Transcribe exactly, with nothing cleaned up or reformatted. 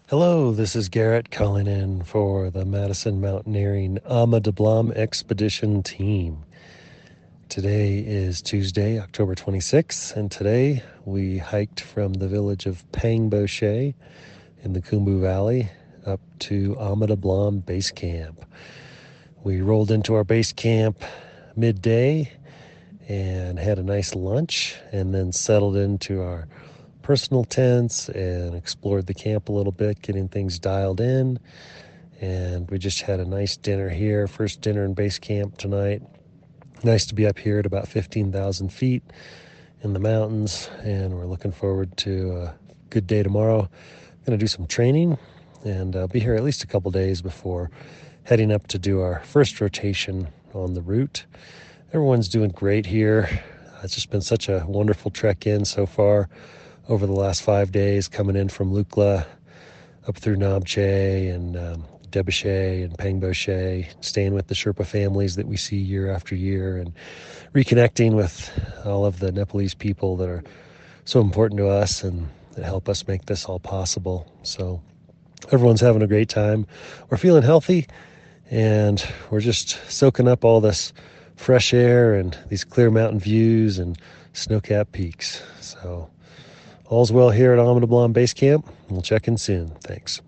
Hello, this is Garrett calling in for the Madison Mountaineering Ama de Blam Expedition team. Today is Tuesday, October twenty-sixth, and today we hiked from the village of Pangboche in the Khumbu Valley up to Ama de Blam Base Camp. We rolled into our base camp midday and had a nice lunch and then settled into our personal tents and explored the camp a little bit, getting things dialed in. And we just had a nice dinner here, first dinner in base camp tonight. Nice to be up here at about fifteen thousand feet in the mountains, and we're looking forward to a good day tomorrow. I'm going to do some training, and I'll be here at least a couple days before heading up to do our first rotation on the route. Everyone's doing great here. It's just been such a wonderful trek in so far over the last five days, coming in from Lukla up through Namche and um, Derbyshire and Pangboche, staying with the Sherpa families that we see year after year, and reconnecting with all of the Nepalese people that are so important to us and that help us make this all possible. So everyone's having a great time. We're feeling healthy, and we're just soaking up all this fresh air and these clear mountain views and snow-capped peaks. So all's well here at Ama de Blam Base Camp. We'll check in soon. Thanks.